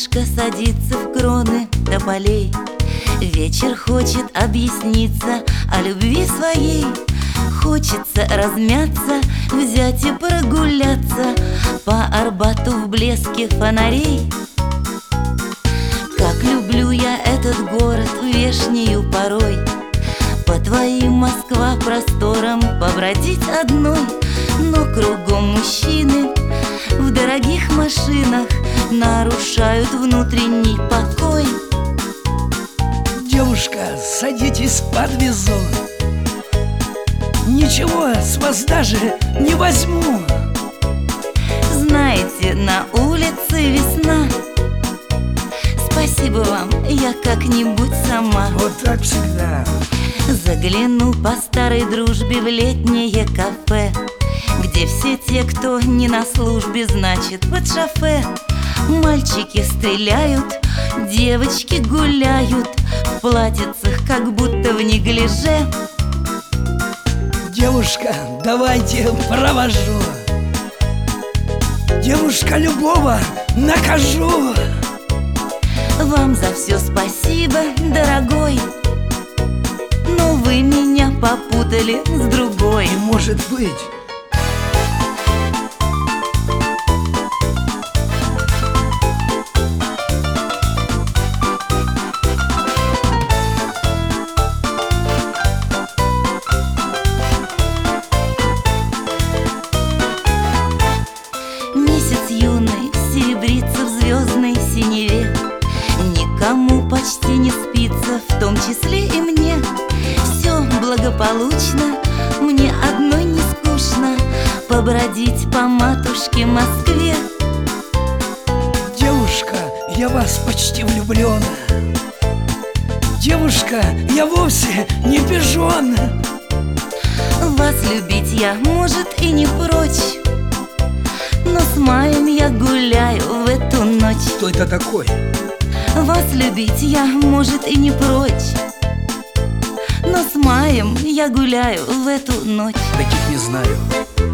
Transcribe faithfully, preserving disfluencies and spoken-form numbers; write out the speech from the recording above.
Солнышко садится в кроны тополей. Вечер хочет объясниться о любви своей. Хочется размяться, взять и прогуляться по Арбату в блеске фонарей. Как люблю я этот город вешнею порой, по твоим Москва просторам побродить одной. Но кругом мужчины в дорогих машинах нарушают внутренний покой. Девушка, садитесь, подвезу. Ничего с вас даже не возьму. Знаете, на улице весна. Спасибо вам, я как-нибудь сама. Вот так всегда. Загляну по старой дружбе в летнее кафе, где все те, кто не на службе, значит, под шофе. Мальчики стреляют, девочки гуляют в платьицах, как будто в неглиже. Девушка, давайте провожу. Девушка, любого накажу. Вам за все спасибо, дорогой, но вы меня попутали с другой. Не может быть. Месяц юный серебрится в звездной синеве. Никому почти не спится, в том числе и мне. Все благополучно, мне одной не скучно побродить по матушке Москве. Девушка, я вас почти влюблен. Девушка, я вовсе не пижон. Вас любить я, может, и не прочь, но с маем я гуляю в эту ночь. Кто это такой? Вас любить я, может, и не прочь, но с маем я гуляю в эту ночь. Таких не знаю.